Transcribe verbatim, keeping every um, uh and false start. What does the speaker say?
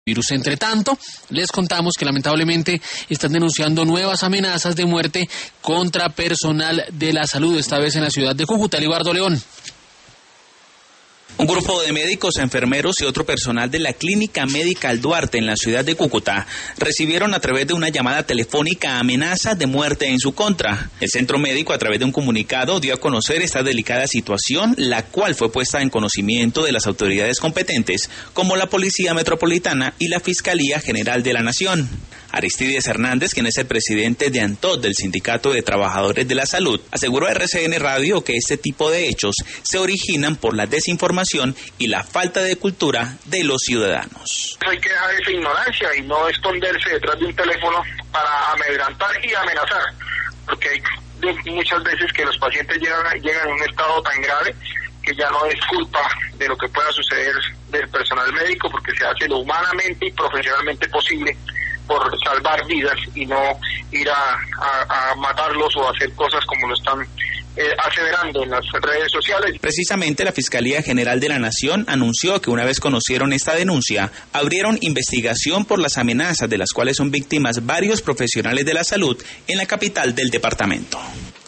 virus. Entre tanto, les contamos que lamentablemente están denunciando nuevas amenazas de muerte contra personal de la salud, esta vez en la ciudad de Cúcuta. Libardo León. Un grupo de médicos, enfermeros y otro personal de la Clínica Médica Duarte en la ciudad de Cúcuta recibieron a través de una llamada telefónica amenazas de muerte en su contra. El centro médico, a través de un comunicado, dio a conocer esta delicada situación, la cual fue puesta en conocimiento de las autoridades competentes, como la Policía Metropolitana y la Fiscalía General de la Nación. Aristides Hernández, quien es el presidente de ANTOD, del Sindicato de Trabajadores de la Salud, aseguró a R C N Radio que este tipo de hechos se originan por la desinformación y la falta de cultura de los ciudadanos. Hay que dejar esa ignorancia y no esconderse detrás de un teléfono para amedrentar y amenazar, porque hay muchas veces que los pacientes llegan, llegan en un estado tan grave que ya no es culpa de lo que pueda suceder del personal médico, porque se hace lo humanamente y profesionalmente posible por salvar vidas y no ir a, a, a matarlos o hacer cosas como lo están eh, aseverando en las redes sociales. Precisamente la Fiscalía General de la Nación anunció que una vez conocieron esta denuncia, abrieron investigación por las amenazas de las cuales son víctimas varios profesionales de la salud en la capital del departamento.